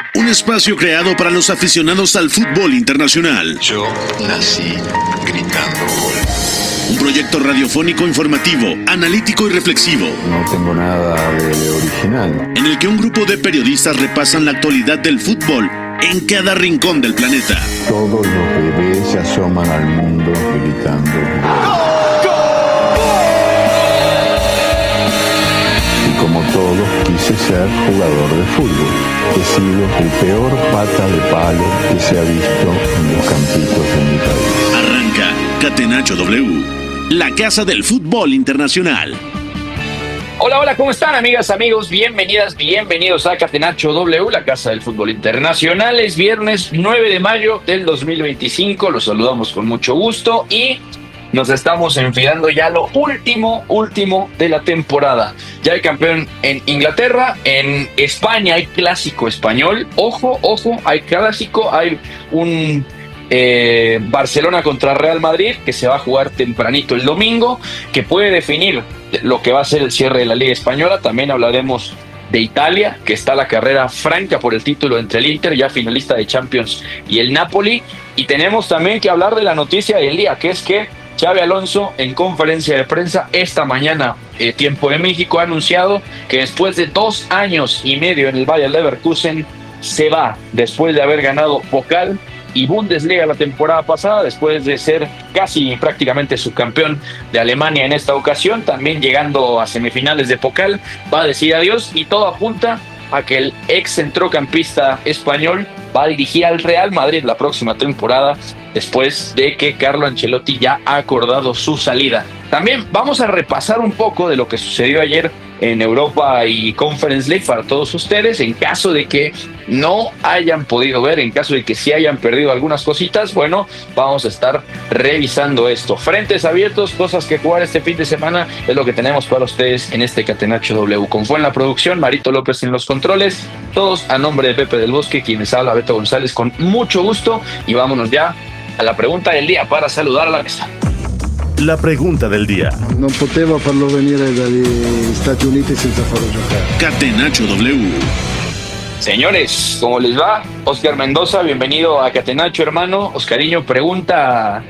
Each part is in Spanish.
Un espacio creado para los aficionados al fútbol internacional. Yo nací gritando gol. Un proyecto radiofónico informativo, analítico y reflexivo. No tengo nada de original. En el que un grupo de periodistas repasan la actualidad del fútbol en cada rincón del planeta. Todos los bebés se asoman al mundo gritando gol. Y como todos, quise ser jugador de fútbol. He sido el peor pata de palo que se ha visto en los campitos de mi país. Arranca Catenacho W, la casa del fútbol internacional. Hola, ¿cómo están, amigas, amigos? Bienvenidas, bienvenidos a Catenacho W, la casa del fútbol internacional. Es viernes 9 de mayo del 2025, los saludamos con mucho gusto y nos estamos enfilando ya lo último de la temporada. Ya hay campeón en Inglaterra, en España hay clásico español. Ojo, hay clásico, hay un Barcelona contra Real Madrid que se va a jugar tempranito el domingo, que puede definir lo que va a ser el cierre de la Liga Española. También hablaremos de Italia, que está la carrera franca por el título entre el Inter, ya finalista de Champions, y el Napoli. Y tenemos también que hablar de la noticia del día, que es que Xabi Alonso, en conferencia de prensa esta mañana, tiempo de México, ha anunciado que después de 2 años y medio en el Bayer Leverkusen se va, después de haber ganado Pokal y Bundesliga la temporada pasada, después de ser casi prácticamente subcampeón de Alemania en esta ocasión, también llegando a semifinales de Pokal, va a decir adiós, y todo apunta a que el ex centrocampista español va a dirigir al Real Madrid la próxima temporada, después de que Carlo Ancelotti ya ha acordado su salida. También vamos a repasar un poco de lo que sucedió ayer en Europa y Conference League para todos ustedes, en caso de que no hayan podido ver, en caso de que sí hayan perdido algunas cositas. Bueno, vamos a estar revisando esto. Frentes abiertos, cosas que jugar este fin de semana, es lo que tenemos para ustedes en este Catenacho W. Con Fue en la producción, Marito López en los controles, todos a nombre de Pepe del Bosque, quienes habla Beto González, con mucho gusto, y vámonos ya a la pregunta del día para saludar a la mesa. La pregunta del día. Non poteva farlo venire dagli Stati Uniti senza farlo giocare. Catenacho W. Señores, ¿cómo les va? Oscar Mendoza, bienvenido a Catenacho, hermano. Oscariño, pregunta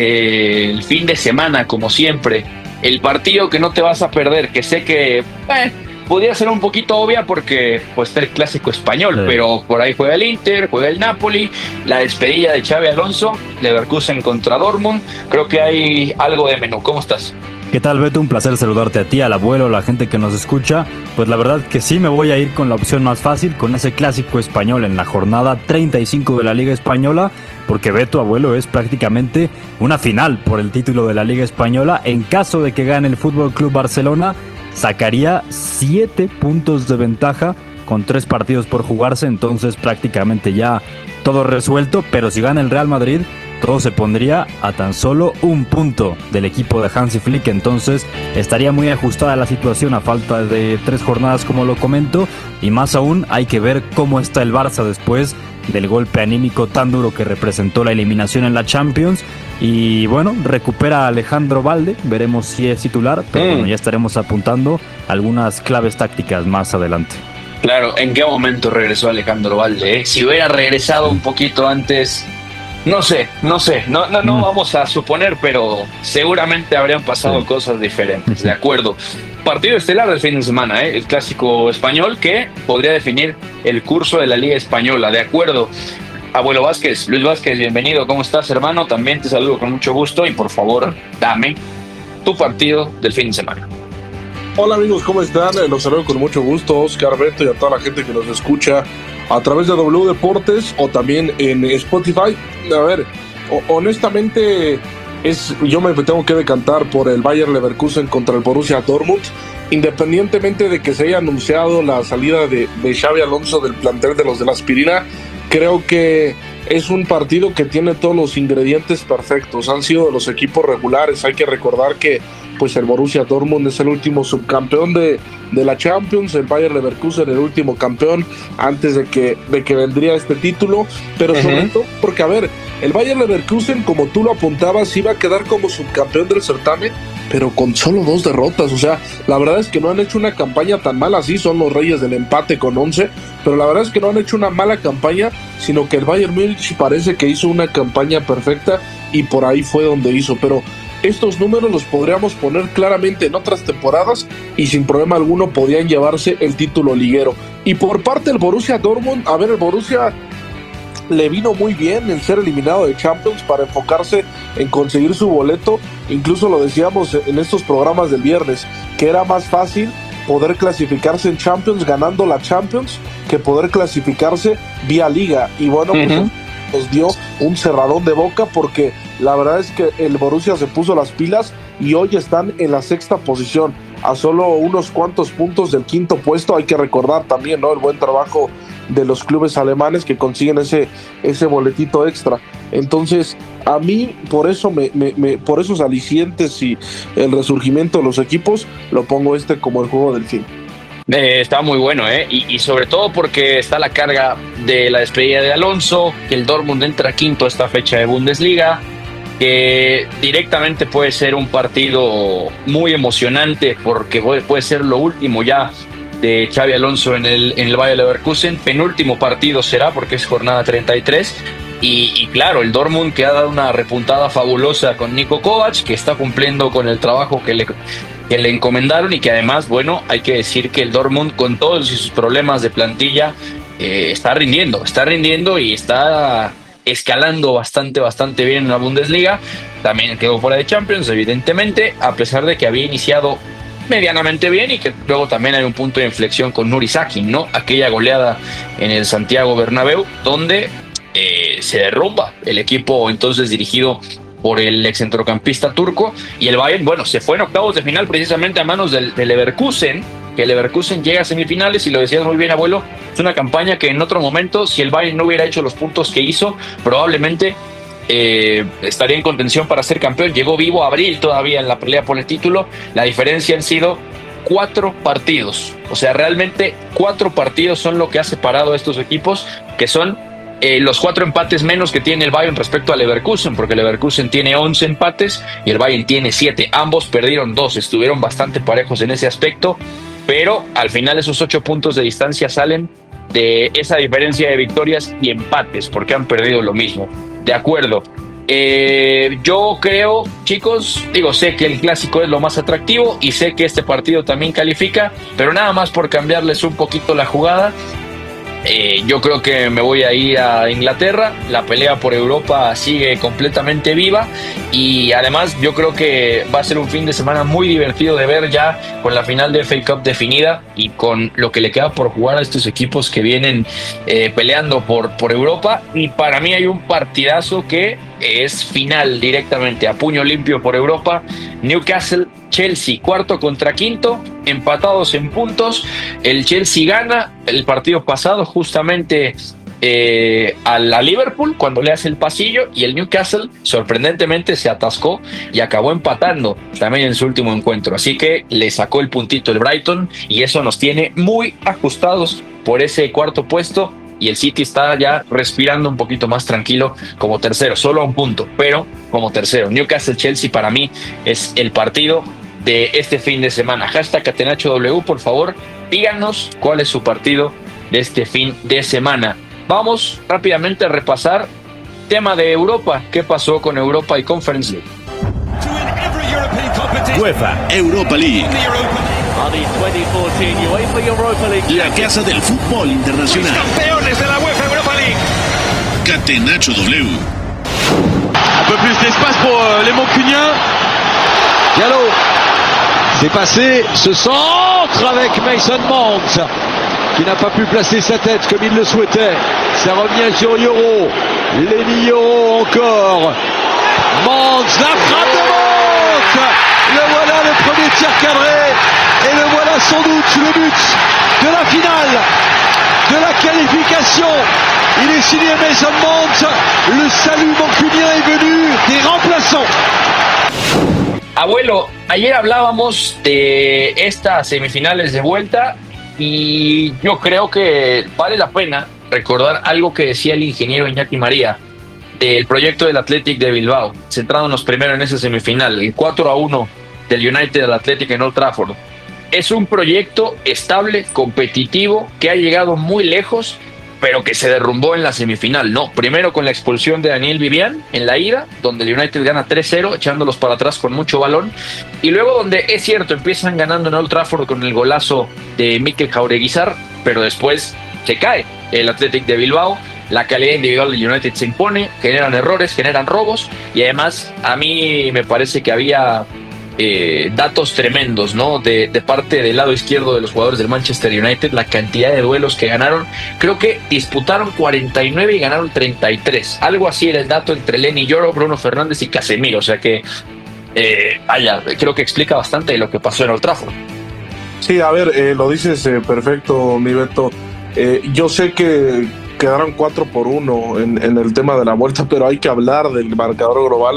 del fin de semana, como siempre. El partido que no te vas a perder, que sé que podría ser un poquito obvia porque pues está el clásico español, sí, pero por ahí juega el Inter, juega el Napoli, la despedida de Xabi Alonso, Leverkusen contra Dortmund. Creo que hay algo de menú. ¿Cómo estás? ¿Qué tal, Beto? Un placer saludarte a ti, al abuelo, a la gente que nos escucha. Pues la verdad que sí me voy a ir con la opción más fácil, con ese clásico español en la jornada 35 de la Liga Española, porque Beto, abuelo, es prácticamente una final por el título de la Liga Española. En caso de que gane el Fútbol Club Barcelona, sacaría 7 puntos de ventaja con 3 partidos por jugarse, entonces prácticamente ya todo resuelto. Pero si gana el Real Madrid, todo se pondría a tan solo 1 punto del equipo de Hansi Flick, entonces estaría muy ajustada la situación a falta de 3 jornadas, como lo comento, y más aún hay que ver cómo está el Barça después del golpe anímico tan duro que representó la eliminación en la Champions. Y bueno, recupera a Alejandro Balde, veremos si es titular, pero bueno, ya estaremos apuntando algunas claves tácticas más adelante. Claro, ¿en qué momento regresó Alejandro Balde? Si hubiera regresado un poquito antes, no sé, no vamos a suponer, pero seguramente habrían pasado cosas diferentes, de acuerdo. Partido estelar del fin de semana, el clásico español que podría definir el curso de la Liga Española, de acuerdo. Abuelo Vázquez, Luis Vázquez, bienvenido, ¿cómo estás, hermano? También te saludo con mucho gusto y por favor, dame tu partido del fin de semana. Hola amigos, ¿cómo están? Los saludo con mucho gusto, Oscar, Beto, y a toda la gente que nos escucha a través de W Deportes o también en Spotify. A ver, honestamente, yo me tengo que decantar por el Bayer Leverkusen contra el Borussia Dortmund, independientemente de que se haya anunciado la salida de Xabi Alonso del plantel de los de la Aspirina. Creo que es un partido que tiene todos los ingredientes perfectos. Han sido de los equipos regulares. Hay que recordar que pues el Borussia Dortmund es el último subcampeón de la Champions, el Bayer Leverkusen el último campeón antes de que vendría este título, pero sobre todo porque, a ver, el Bayer Leverkusen, como tú lo apuntabas, iba a quedar como subcampeón del certamen pero con solo 2 derrotas. O sea, la verdad es que no han hecho una campaña tan mala. Sí, son los reyes del empate con 11, pero la verdad es que no han hecho una mala campaña, sino que el Bayern Múnich parece que hizo una campaña perfecta y por ahí fue donde hizo. Pero estos números los podríamos poner claramente en otras temporadas y sin problema alguno podían llevarse el título liguero. Y por parte del Borussia Dortmund, a ver, el Borussia le vino muy bien el ser eliminado de Champions para enfocarse en conseguir su boleto. Incluso lo decíamos en estos programas del viernes, que era más fácil poder clasificarse en Champions ganando la Champions que poder clasificarse vía Liga. Y bueno, pues nos dio un cerradón de boca, porque la verdad es que el Borussia se puso las pilas y hoy están en la 6ª posición, a solo unos cuantos puntos del 5º puesto. Hay que recordar también, ¿no?, el buen trabajo de los clubes alemanes que consiguen ese boletito extra. Entonces, a mí, por eso por esos alicientes y el resurgimiento de los equipos, lo pongo como el juego del fin. Está muy bueno, y sobre todo porque está la carga de la despedida de Alonso, que el Dortmund entra quinto a esta fecha de Bundesliga, que directamente puede ser un partido muy emocionante, porque puede ser lo último ya de Xabi Alonso en el Bayer Leverkusen. Penúltimo partido será, porque es jornada 33. Y claro, el Dortmund, que ha dado una repuntada fabulosa con Niko Kovac, que está cumpliendo con el trabajo que le encomendaron, y que además, bueno, hay que decir que el Dortmund, con todos sus problemas de plantilla, está rindiendo y está escalando bastante bien en la Bundesliga. También quedó fuera de Champions, evidentemente, a pesar de que había iniciado medianamente bien, y que luego también hay un punto de inflexión con Nuri Sakin, ¿no? Aquella goleada en el Santiago Bernabéu, donde se derrumba el equipo entonces dirigido por el excentrocampista turco, y el Bayern, bueno, se fue en octavos de final precisamente a manos del Leverkusen, que el Leverkusen llega a semifinales, y lo decías muy bien, abuelo, es una campaña que en otro momento, si el Bayern no hubiera hecho los puntos que hizo, probablemente estaría en contención para ser campeón. Llegó vivo a abril todavía en la pelea por el título. La diferencia han sido 4 partidos, o sea, realmente 4 partidos son lo que ha separado a estos equipos, que son los 4 empates menos que tiene el Bayern respecto al Leverkusen, porque el Leverkusen tiene 11 empates y el Bayern tiene 7. Ambos perdieron 2, estuvieron bastante parejos en ese aspecto, pero al final esos 8 puntos de distancia salen de esa diferencia de victorias y empates, porque han perdido lo mismo. De acuerdo. Yo creo, chicos, sé que el clásico es lo más atractivo y sé que este partido también califica, pero nada más por cambiarles un poquito la jugada, yo creo que me voy a ir a Inglaterra. La pelea por Europa sigue completamente viva, y además yo creo que va a ser un fin de semana muy divertido de ver, ya con la final de FA Cup definida y con lo que le queda por jugar a estos equipos que vienen peleando por Europa. Y para mí hay un partidazo que es final directamente, a puño limpio por Europa. Newcastle-Chelsea, 4º contra 5º, empatados en puntos. El Chelsea gana el partido pasado justamente a la Liverpool cuando le hace el pasillo, y el Newcastle sorprendentemente se atascó y acabó empatando también en su último encuentro, así que le sacó el puntito el Brighton, y eso nos tiene muy ajustados por ese 4º puesto, y el City está ya respirando un poquito más tranquilo como tercero, solo a un punto, pero como tercero. Newcastle-Chelsea para mí es el partido de este fin de semana. #CatenachoW, por favor, díganos cuál es su partido de este fin de semana. Vamos rápidamente a repasar tema de Europa. ¿Qué pasó con Europa y Conference League? UEFA Europa League, la casa del fútbol internacional. Campeones de la UEFA Europa League. Catenacho W. Un peu plus d'espace pour les Mancuniens. Diallo. C'est passé ce centre avec Mason Mount, qui n'a pas pu placer sa tête comme il le souhaitait. C'est revenu sur Yoro. Lenny Yoro encore. Mount, la frappe de Mount. Le voilà, le premier tir cadré. Et le voilà sans doute le but de la finale, de la qualification. Il est signé Mason Mount. Le salut mancunien est venu des remplaçants. Abuelo, ayer hablábamos de estas semifinales de vuelta, y yo creo que vale la pena recordar algo que decía el ingeniero Iñaki María del proyecto del Athletic de Bilbao, centrándonos primero en esa semifinal, el 4-1 del United al Athletic en Old Trafford. Es un proyecto estable, competitivo, que ha llegado muy lejos, pero que se derrumbó en la semifinal. No, primero con la expulsión de Daniel Vivian en la ida, donde el United gana 3-0, echándolos para atrás con mucho balón, y luego donde, es cierto, empiezan ganando en Old Trafford con el golazo de Mikel Jaureguizar, pero después se cae el Athletic de Bilbao. La calidad individual del United se impone, generan errores, generan robos, y además a mí me parece que había datos tremendos, ¿no? De parte del lado izquierdo de los jugadores del Manchester United, la cantidad de duelos que ganaron. Creo que disputaron 49 y ganaron 33. Algo así era el dato entre Lenny Yoro, Bruno Fernández y Casemiro. O sea que, creo que explica bastante de lo que pasó en Old Trafford. Sí, a ver, lo dices perfecto, mi Beto. Yo sé que quedaron 4-1 en el tema de la vuelta, pero hay que hablar del marcador global,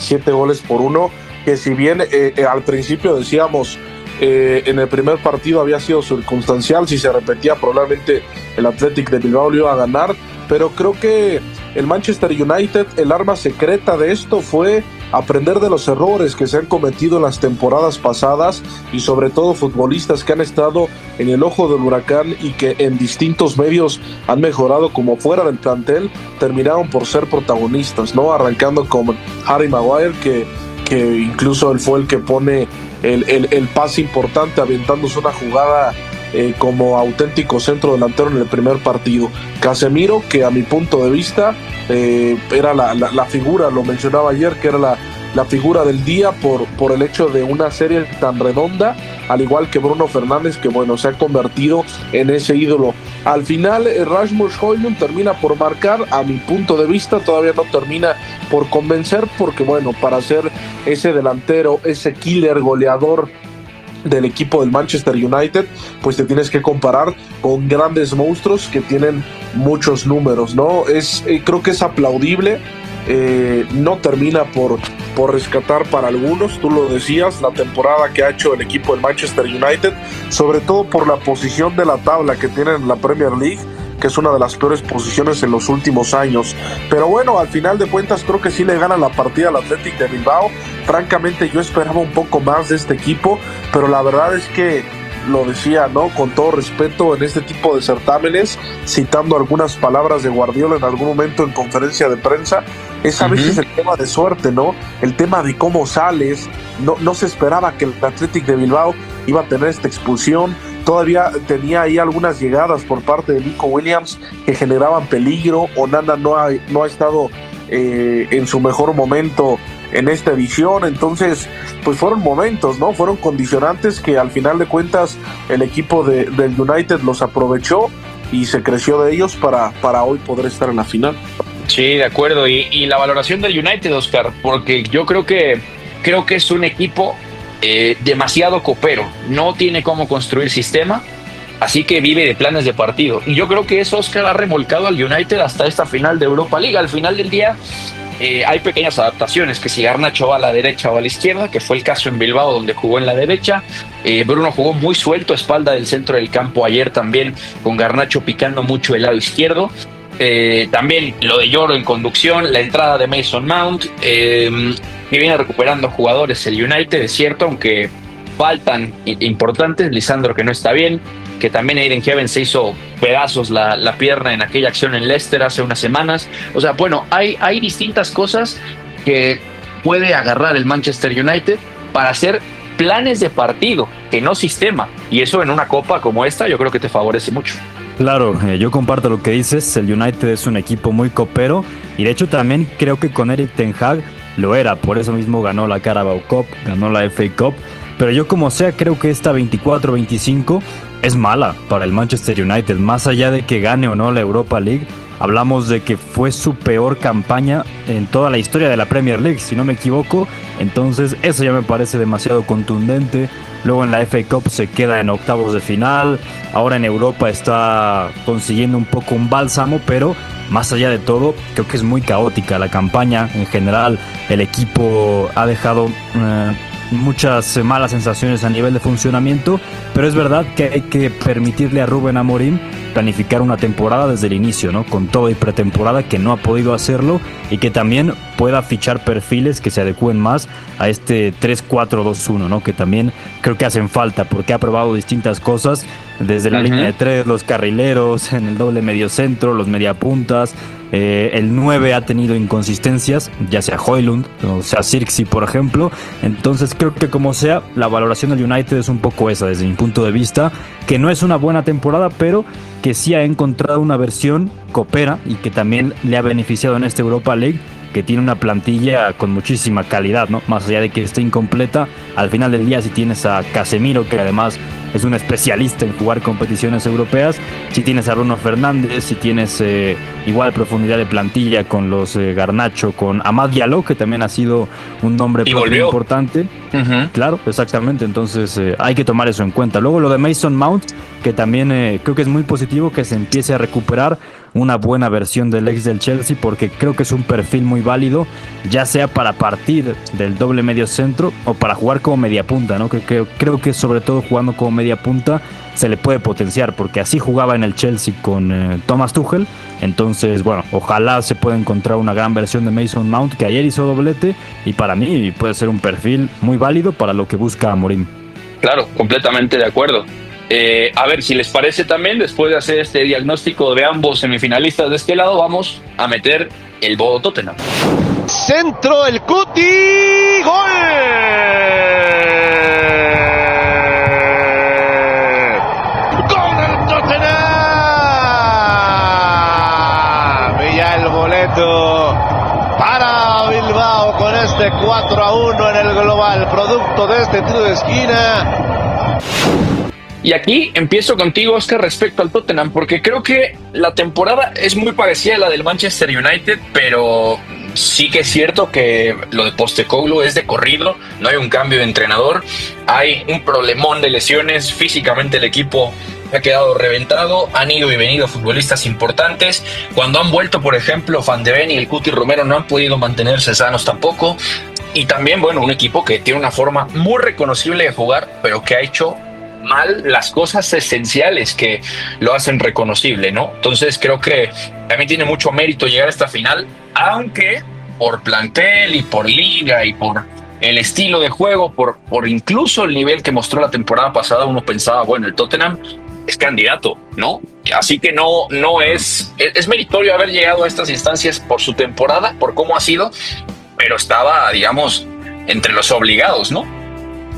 7-1, que si bien al principio decíamos en el primer partido había sido circunstancial, si se repetía probablemente el Athletic de Bilbao lo iba a ganar, pero creo que el Manchester United, el arma secreta de esto fue aprender de los errores que se han cometido en las temporadas pasadas, y sobre todo futbolistas que han estado en el ojo del huracán y que en distintos medios han mejorado como fuera del plantel, terminaron por ser protagonistas, ¿no? Arrancando con Harry Maguire, que incluso él fue el que pone el pase importante, aventándose una jugada como auténtico centro delantero en el primer partido. Casemiro, que a mi punto de vista era la figura, lo mencionaba ayer, que era la figura del día por el hecho de una serie tan redonda, al igual que Bruno Fernández, que bueno, se ha convertido en ese ídolo. Al final, Rasmus Højlund termina por marcar, a mi punto de vista, todavía no termina por convencer, porque bueno, para ser ese delantero, ese killer goleador del equipo del Manchester United, pues te tienes que comparar con grandes monstruos que tienen muchos números, ¿no? Creo que es aplaudible. No termina por rescatar para algunos, tú lo decías, la temporada que ha hecho el equipo del Manchester United, sobre todo por la posición de la tabla que tienen en la Premier League, que es una de las peores posiciones en los últimos años. Pero bueno, al final de cuentas creo que sí le gana la partida al Athletic de Bilbao. Francamente yo esperaba un poco más de este equipo, pero la verdad es que lo decía, ¿no? Con todo respeto, en este tipo de certámenes, citando algunas palabras de Guardiola en algún momento en conferencia de prensa, es a veces el tema de suerte, ¿no? El tema de cómo sales. No se esperaba que el Athletic de Bilbao iba a tener esta expulsión. Todavía tenía ahí algunas llegadas por parte de Nico Williams que generaban peligro. Onana no ha estado en su mejor momento en esta edición, entonces pues fueron momentos, ¿no? Fueron condicionantes que al final de cuentas el equipo del United los aprovechó y se creció de ellos para hoy poder estar en la final. Sí, de acuerdo, y la valoración del United, Oscar, porque yo creo que es un equipo demasiado copero, no tiene cómo construir sistema, así que vive de planes de partido, y yo creo que eso, Oscar, ha remolcado al United hasta esta final de Europa League. Al final del día hay pequeñas adaptaciones, que si Garnacho va a la derecha o a la izquierda, que fue el caso en Bilbao donde jugó en la derecha. Bruno jugó muy suelto a espalda del centro del campo ayer también, con Garnacho picando mucho el lado izquierdo. También lo de Yoro en conducción, la entrada de Mason Mount, que viene recuperando jugadores el United, es cierto, aunque faltan importantes. Lisandro, que no está bien, que también Aiden Heaven se hizo pedazos la pierna en aquella acción en Leicester hace unas semanas. O sea, bueno, hay distintas cosas que puede agarrar el Manchester United para hacer planes de partido, que no sistema, y eso en una copa como esta yo creo que te favorece mucho. Claro, yo comparto lo que dices. El United es un equipo muy copero, y de hecho también creo que con Erik ten Hag lo era, por eso mismo ganó la Carabao Cup, ganó la FA Cup. Pero yo como sea creo que esta 24-25 es mala para el Manchester United. Más allá de que gane o no la Europa League, hablamos de que fue su peor campaña en toda la historia de la Premier League, si no me equivoco. Entonces eso ya me parece demasiado contundente. Luego en la FA Cup se queda en octavos de final. Ahora en Europa está consiguiendo un poco un bálsamo, pero más allá de todo, creo que es muy caótica la campaña en general. El equipo ha dejado muchas malas sensaciones a nivel de funcionamiento, pero es verdad que hay que permitirle a Rubén Amorim planificar una temporada desde el inicio, ¿no? Con todo y pretemporada, que no ha podido hacerlo, y que también pueda fichar perfiles que se adecúen más a este 3-4-2-1, ¿no? Que también creo que hacen falta, porque ha probado distintas cosas, desde la línea de 3, los carrileros, en el doble mediocentro, los mediapuntas. El 9 ha tenido inconsistencias, ya sea Højlund o sea Zirkzee, por ejemplo. Entonces creo que como sea, la valoración del United es un poco esa, desde mi punto de vista, que no es una buena temporada, pero que sí ha encontrado una versión coopera y que también le ha beneficiado en esta Europa League, que tiene una plantilla con muchísima calidad, ¿no? Más allá de que esté incompleta, al final del día si tienes a Casemiro, que además es un especialista en jugar competiciones europeas, si tienes a Bruno Fernández, si tienes igual profundidad de plantilla con los Garnacho, con Amad Diallo, que también ha sido un nombre importante. Claro, exactamente, entonces hay que tomar eso en cuenta. Luego lo de Mason Mount, que también creo que es muy positivo que se empiece a recuperar una buena versión del ex del Chelsea, porque creo que es un perfil muy válido, ya sea para partir del doble medio centro o para jugar como media punta, ¿no? Creo que sobre todo jugando como media punta se le puede potenciar, porque así jugaba en el Chelsea con Thomas Tuchel. Entonces, bueno, ojalá se pueda encontrar una gran versión de Mason Mount, que ayer hizo doblete, y para mí puede ser un perfil muy válido para lo que busca Amorim. Claro, completamente de acuerdo. A ver, si les parece también, después de hacer este diagnóstico de ambos semifinalistas de este lado, vamos a meter el Bodo Tottenham. Centro, el Cuti, gol. ¡Gol del Tottenham! Y ya el boleto para Bilbao con este 4-1 en el global, producto de este tiro de esquina. Y aquí empiezo contigo, Oscar, respecto al Tottenham, porque creo que la temporada es muy parecida a la del Manchester United, pero sí que es cierto que lo de Postecoglou es de corrido, no hay un cambio de entrenador, hay un problemón de lesiones, físicamente el equipo ha quedado reventado, han ido y venido futbolistas importantes, cuando han vuelto, por ejemplo, Van de Ven y el Cuti Romero no han podido mantenerse sanos tampoco, y también, bueno, un equipo que tiene una forma muy reconocible de jugar, pero que ha hecho mal las cosas esenciales que lo hacen reconocible, ¿no? Entonces creo que también tiene mucho mérito llegar a esta final, aunque por plantel y por liga y por el estilo de juego, por incluso el nivel que mostró la temporada pasada, uno pensaba, bueno, el Tottenham es candidato, ¿no? Así que no es meritorio haber llegado a estas instancias por su temporada, por cómo ha sido, pero estaba, digamos, entre los obligados, ¿no?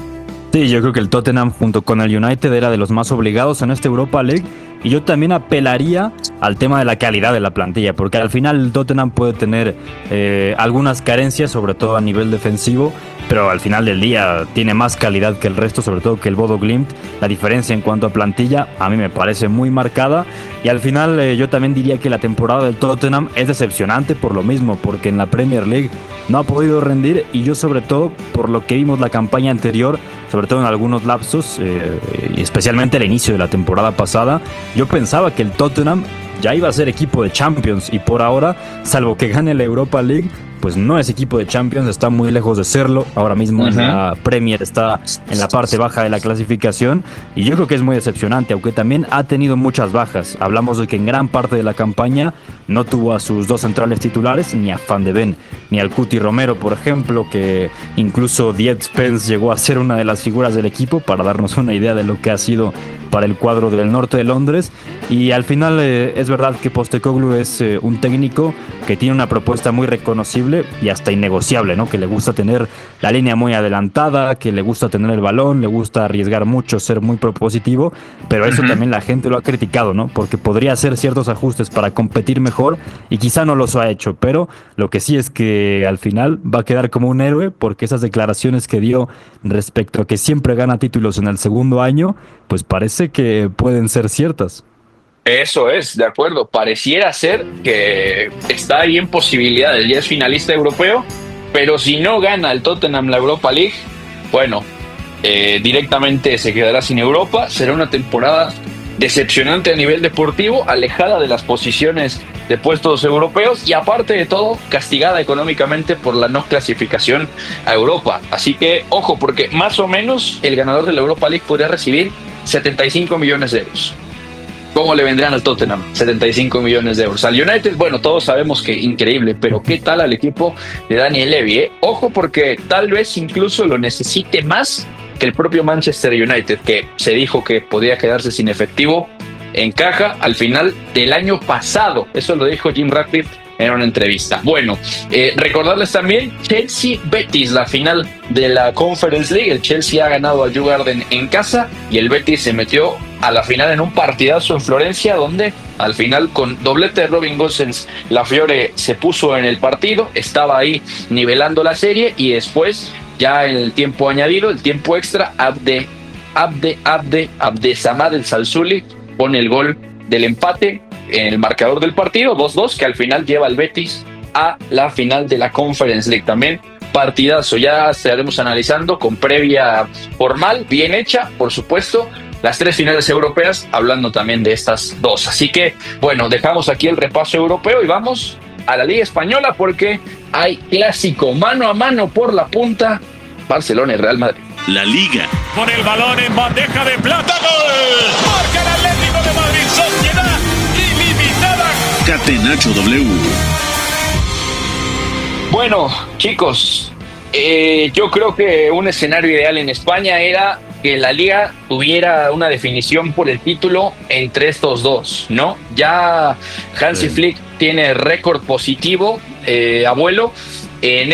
Sí, yo creo que el Tottenham junto con el United era de los más obligados en esta Europa League, y yo también apelaría al tema de la calidad de la plantilla, porque al final el Tottenham puede tener algunas carencias, sobre todo a nivel defensivo, pero al final del día tiene más calidad que el resto, sobre todo que el Bodo Glimt. La diferencia en cuanto a plantilla a mí me parece muy marcada, y al final yo también diría que la temporada del Tottenham es decepcionante por lo mismo, porque en la Premier League no ha podido rendir, y yo sobre todo por lo que vimos la campaña anterior, sobre todo en algunos lapsos, y especialmente al inicio de la temporada pasada, yo pensaba que el Tottenham ya iba a ser equipo de Champions, y por ahora, salvo que gane la Europa League, pues no es equipo de Champions, está muy lejos de serlo. Ahora mismo en la Premier está en la parte baja de la clasificación, y yo creo que es muy decepcionante, aunque también ha tenido muchas bajas. Hablamos de que en gran parte de la campaña no tuvo a sus dos centrales titulares, ni a Van de Ven, ni al Cuti Romero, por ejemplo, que incluso Diez Spence llegó a ser una de las figuras del equipo, para darnos una idea de lo que ha sido para el cuadro del norte de Londres. Y al final es verdad que Postecoglou es un técnico que tiene una propuesta muy reconocible y hasta innegociable, ¿no? Que le gusta tener la línea muy adelantada, que le gusta tener el balón, le gusta arriesgar mucho, ser muy propositivo, pero eso también la gente lo ha criticado, ¿no? Porque podría hacer ciertos ajustes para competir mejor, y quizá no los ha hecho, pero lo que sí es que al final va a quedar como un héroe, porque esas declaraciones que dio respecto a que siempre gana títulos en el segundo año, pues parece que pueden ser ciertas. Eso es, de acuerdo. Pareciera ser que está ahí en posibilidades. Ya es finalista europeo, pero si no gana el Tottenham la Europa League, bueno, directamente se quedará sin Europa. Será una temporada decepcionante a nivel deportivo, alejada de las posiciones de puestos europeos y aparte de todo castigada económicamente por la no clasificación a Europa. Así que ojo, porque más o menos el ganador de la Europa League podría recibir 75 millones de euros. ¿Cómo le vendrían al Tottenham? 75 millones de euros. Al United, bueno, todos sabemos que increíble, pero ¿qué tal al equipo de Daniel Levy? Ojo, porque tal vez incluso lo necesite más que el propio Manchester United, que se dijo que podía quedarse sin efectivo en caja al final del año pasado. Eso lo dijo Jim Ratcliffe en una entrevista. Bueno, recordarles también Chelsea-Betis, la final de la Conference League. El Chelsea ha ganado a Djurgården en casa y el Betis se metió a la final en un partidazo en Florencia, donde al final con doblete de Robin Gosens la Fiore se puso en el partido, estaba ahí nivelando la serie y después ya en el tiempo añadido, el tiempo extra, Abdesamad El Salsuli pone el gol del empate en el marcador del partido, 2-2, que al final lleva al Betis a la final de la Conference League. También partidazo, ya estaremos analizando con previa formal, bien hecha, por supuesto, las 3 finales europeas, hablando también de estas 2. Así que, bueno, dejamos aquí el repaso europeo y vamos a la Liga Española porque hay clásico mano a mano por la punta, Barcelona y Real Madrid. La Liga. Con el balón en bandeja de plata, ¡gol! Marca el Atlético de Madrid, sociedad ilimitada. Catenacho W. Bueno, chicos, yo creo que un escenario ideal en España era que la Liga tuviera una definición por el título entre estos dos, ¿no? Ya Hansi Flick tiene récord positivo, abuelo, en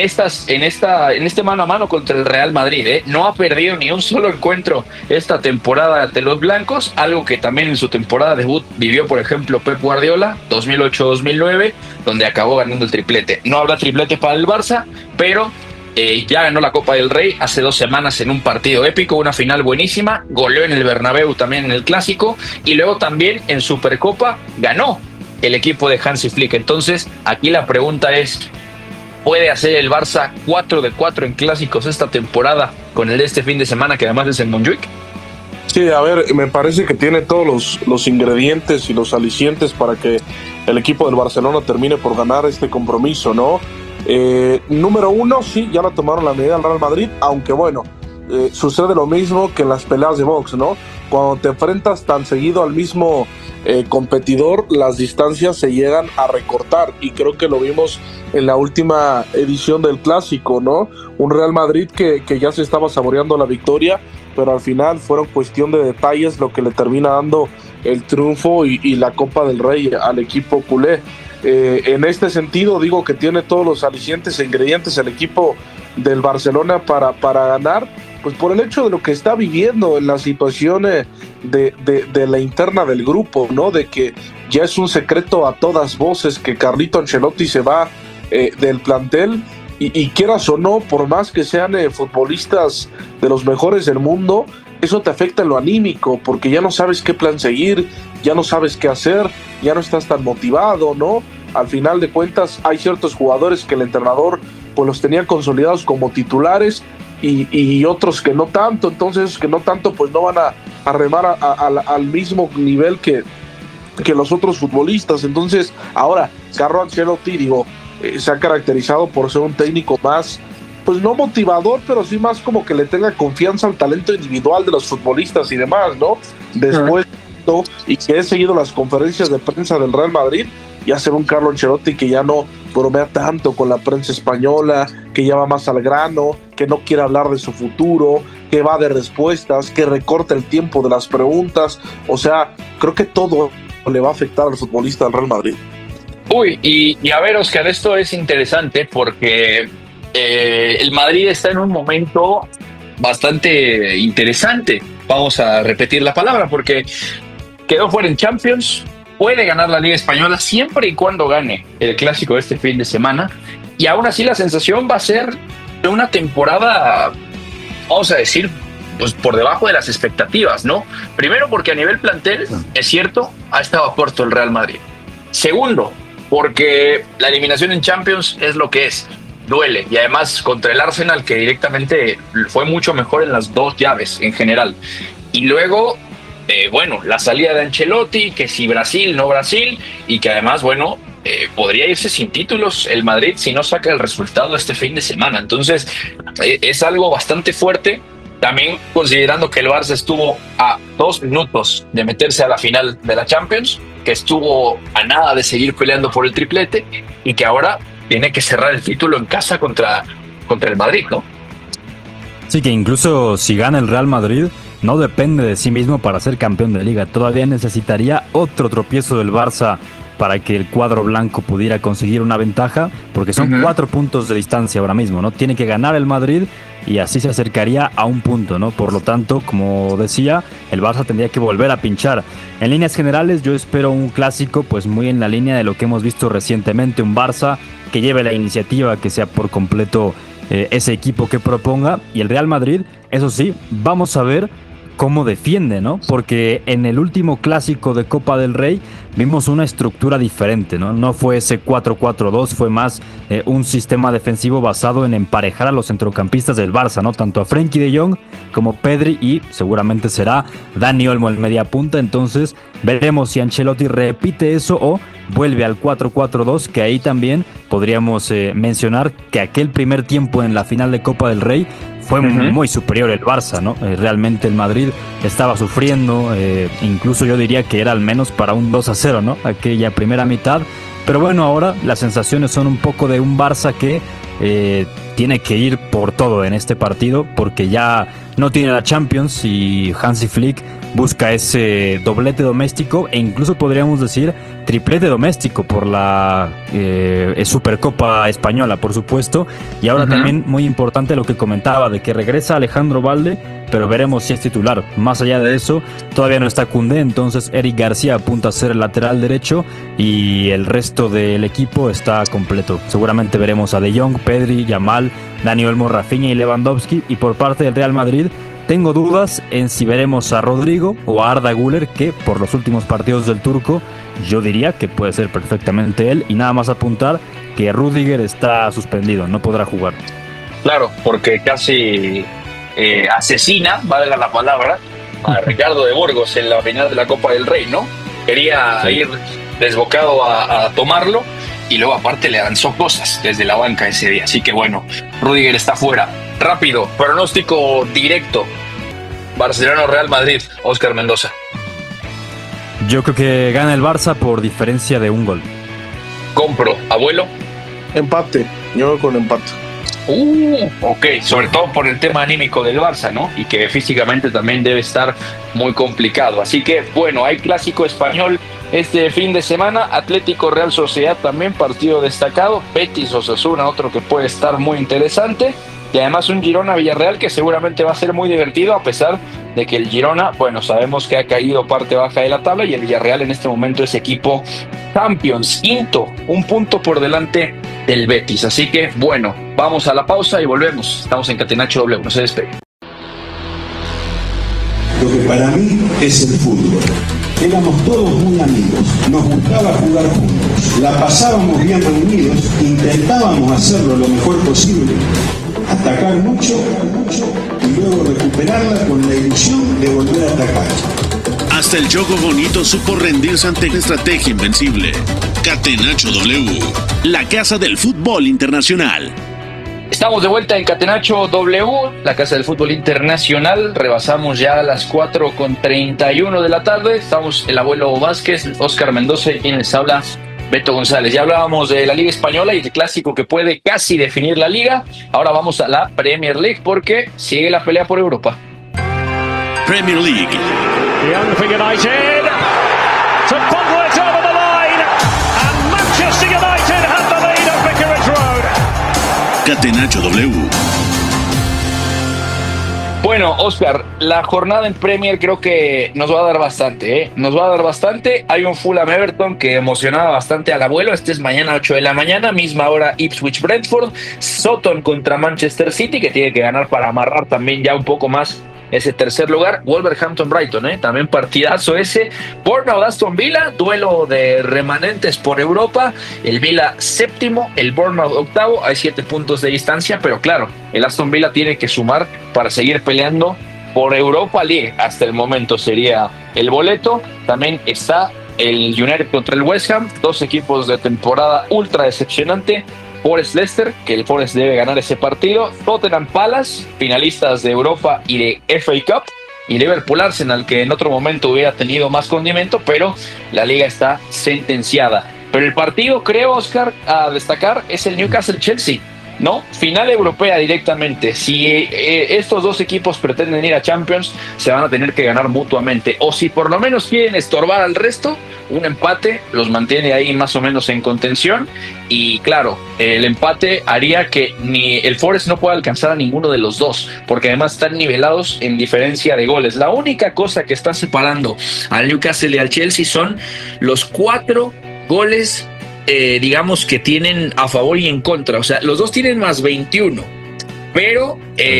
este mano a mano contra el Real Madrid, no ha perdido ni un solo encuentro esta temporada de los blancos, algo que también en su temporada debut vivió, por ejemplo, Pep Guardiola 2008-2009, donde acabó ganando el triplete. No habrá triplete para el Barça, pero ya ganó la Copa del Rey hace 2 semanas en un partido épico, una final buenísima, goleó en el Bernabéu también en el Clásico y luego también en Supercopa ganó el equipo de Hansi Flick. Entonces aquí la pregunta es, ¿puede hacer el Barça 4 de 4 en clásicos esta temporada con el de este fin de semana, que además es en Montjuic? Sí, a ver, me parece que tiene todos los ingredientes y los alicientes para que el equipo del Barcelona termine por ganar este compromiso, ¿no? Número 1, sí, ya la tomaron la medida al Real Madrid, aunque bueno, sucede lo mismo que en las peleas de box, ¿no? Cuando te enfrentas tan seguido al mismo competidor, las distancias se llegan a recortar y creo que lo vimos en la última edición del Clásico, ¿no? Un Real Madrid que ya se estaba saboreando la victoria, pero al final fueron cuestión de detalles lo que le termina dando el triunfo y la Copa del Rey al equipo culé. En este sentido digo que tiene todos los alicientes e ingredientes el equipo del Barcelona para ganar, pues por el hecho de lo que está viviendo en la situación de la interna del grupo, ¿no? De que ya es un secreto a todas voces que Carlito Ancelotti se va del plantel y quieras o no, por más que sean futbolistas de los mejores del mundo, eso te afecta en lo anímico, porque ya no sabes qué plan seguir, ya no sabes qué hacer, ya no estás tan motivado, ¿no? Al final de cuentas hay ciertos jugadores que el entrenador pues los tenía consolidados como titulares y otros que no tanto, entonces que no tanto pues no van a remar al mismo nivel que los otros futbolistas. Entonces ahora Carlo Ancelotti, digo, se ha caracterizado por ser un técnico más, pues no motivador, pero sí más como que le tenga confianza al talento individual de los futbolistas y demás, ¿no? Después y que he seguido las conferencias de prensa del Real Madrid, ya se ve un Carlo Ancelotti que ya no bromea tanto con la prensa española, que ya va más al grano, que no quiere hablar de su futuro, que va de respuestas, que recorta el tiempo de las preguntas. O sea, creo que todo le va a afectar al futbolista del Real Madrid. Uy, y a ver, Oscar, esto es interesante porque el Madrid está en un momento bastante interesante. Vamos a repetir la palabra porque quedó fuera en Champions, puede ganar la Liga Española siempre y cuando gane el Clásico de este fin de semana, y aún así la sensación va a ser de una temporada, vamos a decir, pues por debajo de las expectativas, ¿no? Primero porque a nivel plantel, es cierto, ha estado corto el Real Madrid. Segundo, porque la eliminación en Champions es lo que es, duele, y además contra el Arsenal, que directamente fue mucho mejor en las 2 llaves en general. Y luego la salida de Ancelotti, que si Brasil, no Brasil, y que además, podría irse sin títulos el Madrid si no saca el resultado este fin de semana. Entonces, es algo bastante fuerte. También considerando que el Barça estuvo a 2 minutos de meterse a la final de la Champions, que estuvo a nada de seguir peleando por el triplete y que ahora tiene que cerrar el título en casa contra el Madrid, ¿no? Sí, que incluso si gana el Real Madrid, no depende de sí mismo para ser campeón de Liga. Todavía necesitaría otro tropiezo del Barça para que el cuadro blanco pudiera conseguir una ventaja, porque son 4 puntos de distancia ahora mismo, ¿no? Tiene que ganar el Madrid y así se acercaría a 1 punto, ¿no? Por lo tanto, como decía, el Barça tendría que volver a pinchar. En líneas generales, yo espero un clásico, pues muy en la línea de lo que hemos visto recientemente, un Barça que lleve la iniciativa, que sea por completo ese equipo que proponga, y el Real Madrid, eso sí, vamos a ver cómo defiende, ¿no? Porque en el último clásico de Copa del Rey vimos una estructura diferente, ¿no? No fue ese 4-4-2, fue más un sistema defensivo basado en emparejar a los centrocampistas del Barça, ¿no? Tanto a Frenkie de Jong como Pedri, y seguramente será Dani Olmo en media punta. Entonces veremos si Ancelotti repite eso o vuelve al 4-4-2, que ahí también podríamos mencionar que aquel primer tiempo en la final de Copa del Rey fue muy superior el Barça, ¿no? Realmente el Madrid estaba sufriendo, incluso yo diría que era al menos para un 2-0, ¿no? Aquella primera mitad. Pero bueno, ahora las sensaciones son un poco de un Barça que tiene que ir por todo en este partido, porque ya no tiene la Champions y Hansi Flick busca ese doblete doméstico, e incluso podríamos decir triplete doméstico por la Supercopa Española, por supuesto. Y ahora también muy importante lo que comentaba, de que regresa Alejandro Balde, pero veremos si es titular. Más allá de eso, todavía no está Koundé, entonces Eric García apunta a ser el lateral derecho y el resto del equipo está completo. Seguramente veremos a De Jong, Pedri, Yamal, Dani Olmo, Rafinha y Lewandowski. Y por parte del Real Madrid, tengo dudas en si veremos a Rodrigo o a Arda Güler, que por los últimos partidos del turco yo diría que puede ser perfectamente él. Y nada más apuntar que Rüdiger está suspendido, no podrá jugar. Claro, porque casi asesina, valga la palabra, a Ricardo de Burgos en la final de la Copa del Rey, ¿no? Quería ir desbocado a tomarlo y luego aparte le lanzó cosas desde la banca ese día. Así que bueno, Rüdiger está fuera. Rápido, pronóstico directo. Barcelona-Real Madrid, Óscar Mendoza. Yo creo que gana el Barça por diferencia de 1 gol. Compro, abuelo. Empate, yo con empate. Ok, sobre todo por el tema anímico del Barça, ¿no? Y que físicamente también debe estar muy complicado. Así que, bueno, hay clásico español este fin de semana. Atlético Real Sociedad también, partido destacado. Betis Osasuna, otro que puede estar muy interesante. Y además un Girona-Villarreal que seguramente va a ser muy divertido, a pesar de que el Girona, bueno, sabemos que ha caído parte baja de la tabla, y el Villarreal en este momento es equipo Champions, quinto, 1 punto por delante del Betis. Así que, bueno, vamos a la pausa y volvemos. Estamos en Catenacho W, no se despegue. Lo que para mí es el fútbol. Éramos todos muy amigos, nos gustaba jugar juntos, la pasábamos bien reunidos, intentábamos hacerlo lo mejor posible, atacar mucho y luego recuperarla con la ilusión de volver a atacar. Hasta el Yogo Bonito supo rendirse ante una estrategia invencible. Catenacho W, la casa del fútbol internacional. Estamos de vuelta en Catenacho W, la casa del fútbol internacional. Rebasamos ya las 4:31 de la tarde. Estamos el abuelo Vázquez, Óscar Mendoza y quien les habla, Beto González. Ya hablábamos de la Liga Española y del clásico que puede casi definir la Liga. Ahora vamos a la Premier League porque sigue la pelea por Europa. Premier League. Young United took Pogba over the line and Manchester United have the lead at Vicarage Road. Catenacho W. Bueno, Óscar, la jornada en Premier creo que nos va a dar bastante, ¿eh? Nos va a dar bastante. Hay un Fulham Everton que emocionaba bastante al abuelo. Este es mañana 8 de la mañana, misma hora Ipswich Brentford. Southampton contra Manchester City, que tiene que ganar para amarrar también ya un poco más ese tercer lugar. Wolverhampton Brighton, también partidazo ese. Bournemouth Aston Villa, duelo de remanentes por Europa. El Villa séptimo, el Bournemouth octavo. Hay 7 puntos de distancia, pero claro, el Aston Villa tiene que sumar para seguir peleando por Europa League hasta el momento sería el boleto. También está el United contra el West Ham, 2 equipos de temporada ultra decepcionante. Forest Leicester, que el Forest debe ganar ese partido. Tottenham Palace, finalistas de Europa y de FA Cup. Y Liverpool Arsenal, que en otro momento hubiera tenido más condimento, pero la liga está sentenciada. Pero el partido, creo, Oscar, a destacar es el Newcastle Chelsea, ¿no? Final europea directamente. Si estos 2 equipos pretenden ir a Champions, se van a tener que ganar mutuamente. O si por lo menos quieren estorbar al resto, un empate los mantiene ahí más o menos en contención. Y claro, el empate haría que ni el Forest no pueda alcanzar a ninguno de los 2, porque además están nivelados en diferencia de goles. La única cosa que está separando al Newcastle y al Chelsea son los 4 goles digamos que tienen a favor y en contra. O sea, los 2 tienen más 21, pero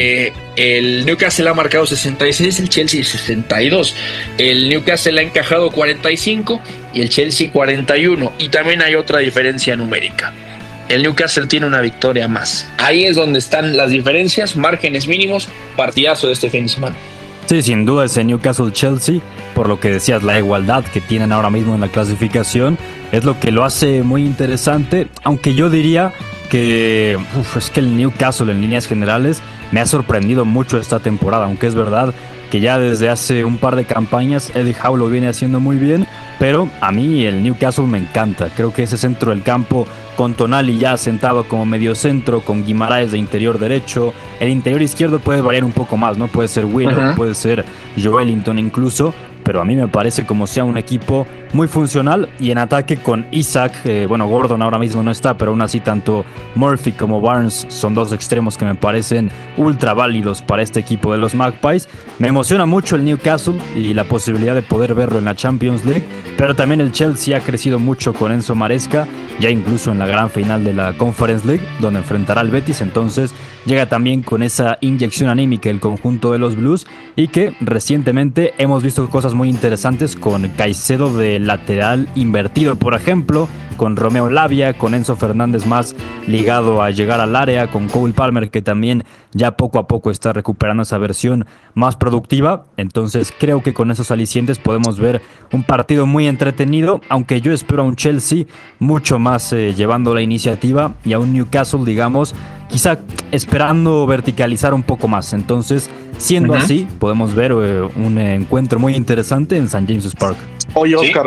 el Newcastle ha marcado 66, el Chelsea 62. El Newcastle ha encajado 45 y el Chelsea 41. Y también hay otra diferencia numérica. El Newcastle tiene una victoria más. Ahí es donde están las diferencias, márgenes mínimos, partidazo de este fin de semana. Sí, sin duda ese Newcastle-Chelsea, por lo que decías, la igualdad que tienen ahora mismo en la clasificación, es lo que lo hace muy interesante, aunque yo diría que es que el Newcastle en líneas generales me ha sorprendido mucho esta temporada, aunque es verdad que ya desde hace un par de campañas Eddie Howe lo viene haciendo muy bien, pero a mí el Newcastle me encanta. Creo que ese centro del campo con Tonali ya sentado como mediocentro, con Guimaraes de interior derecho, el interior izquierdo puede variar un poco más, ¿no? Puede ser Wheeler, puede ser Joelinton incluso, pero a mí me parece como sea un equipo muy funcional. Y en ataque con Isaac, Gordon ahora mismo no está, pero aún así tanto Murphy como Barnes son 2 extremos que me parecen ultra válidos para este equipo de los Magpies. Me emociona mucho el Newcastle y la posibilidad de poder verlo en la Champions League, pero también el Chelsea ha crecido mucho con Enzo Maresca, ya incluso en la gran final de la Conference League, donde enfrentará al Betis. Entonces llega también con esa inyección anímica el conjunto de los Blues, y que recientemente hemos visto cosas muy interesantes con Caicedo de lateral invertido, por ejemplo, con Romeo Lavia, con Enzo Fernández más ligado a llegar al área, con Cole Palmer, que también ya poco a poco está recuperando esa versión más productiva. Entonces creo que con esos alicientes podemos ver un partido muy entretenido, aunque yo espero a un Chelsea mucho más llevando la iniciativa, y a un Newcastle, digamos, quizá esperando verticalizar un poco más. Entonces, siendo así, podemos ver un encuentro muy interesante en St. James's Park. Oye, Oscar,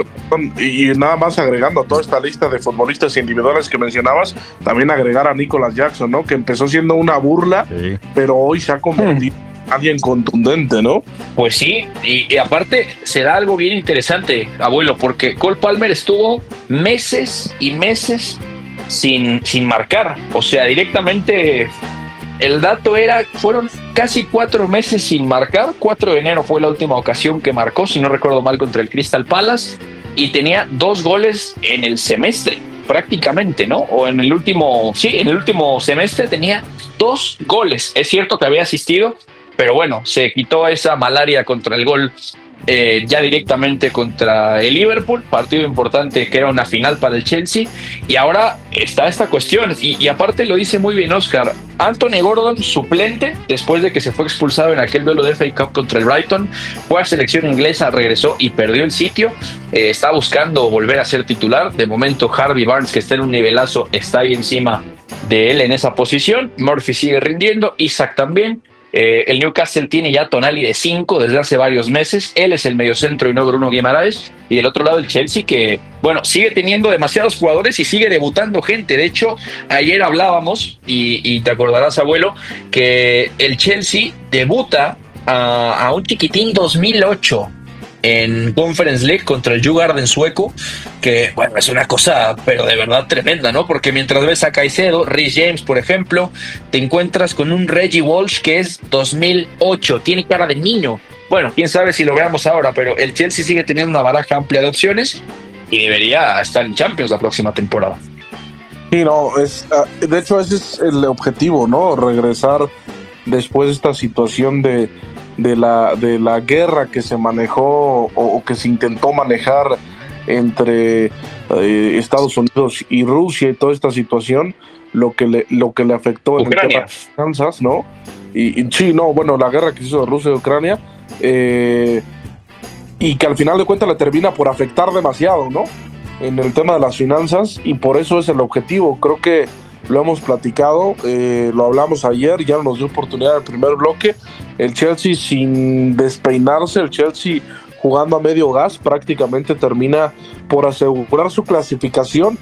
y nada más agregando a toda esta lista de futbolistas individuales que mencionabas, también agregar a Nicholas Jackson, ¿no? Que empezó siendo una burla, pero hoy se ha convertido en alguien contundente, ¿no? Pues sí, y aparte se da algo bien interesante, abuelo, porque Cole Palmer estuvo meses y meses sin marcar. O sea, directamente el dato fueron casi 4 meses sin marcar. 4 de enero fue la última ocasión que marcó, si no recuerdo mal, contra el Crystal Palace, y tenía 2 goles en el semestre, prácticamente, ¿no? O en el último semestre tenía 2 goles. Es cierto que había asistido, pero bueno, se quitó esa malaria contra el gol ya directamente contra el Liverpool, partido importante que era una final para el Chelsea. Y ahora está esta cuestión, y aparte lo dice muy bien Oscar, Anthony Gordon, suplente, después de que se fue expulsado en aquel duelo de FA Cup contra el Brighton, fue a selección inglesa, regresó y perdió el sitio. Está buscando volver a ser titular. De momento Harvey Barnes, que está en un nivelazo, está ahí encima de él en esa posición. Murphy sigue rindiendo, Isaac también. El Newcastle tiene ya Tonali de 5 desde hace varios meses. Él es el mediocentro y no Bruno Guimaraes. Y del otro lado el Chelsea, que bueno, sigue teniendo demasiados jugadores y sigue debutando gente. De hecho, ayer hablábamos, y te acordarás, abuelo, que el Chelsea debuta a un chiquitín 2008 en Conference League contra el Djurgården sueco, que bueno, es una cosa pero de verdad tremenda, ¿no? Porque mientras ves a Caicedo, Reece James, por ejemplo, te encuentras con un Reggie Walsh que es 2008, tiene cara de niño. Bueno, quién sabe si lo veamos ahora, pero el Chelsea sigue teniendo una baraja amplia de opciones y debería estar en Champions la próxima temporada. Sí, no, de hecho ese es el objetivo, ¿no? Regresar después de esta situación de la guerra que se manejó o que se intentó manejar entre Estados Unidos y Rusia y toda esta situación, lo que le afectó en el tema de finanzas, ¿no? Y sí, no, bueno, la guerra que se hizo de Rusia y Ucrania, y que al final de cuentas le termina por afectar demasiado, ¿no? En el tema de las finanzas, y por eso es el objetivo. Creo que lo hemos platicado, lo hablamos ayer, ya nos dio oportunidad en el primer bloque. El Chelsea sin despeinarse, el Chelsea jugando a medio gas, prácticamente termina por asegurar su clasificación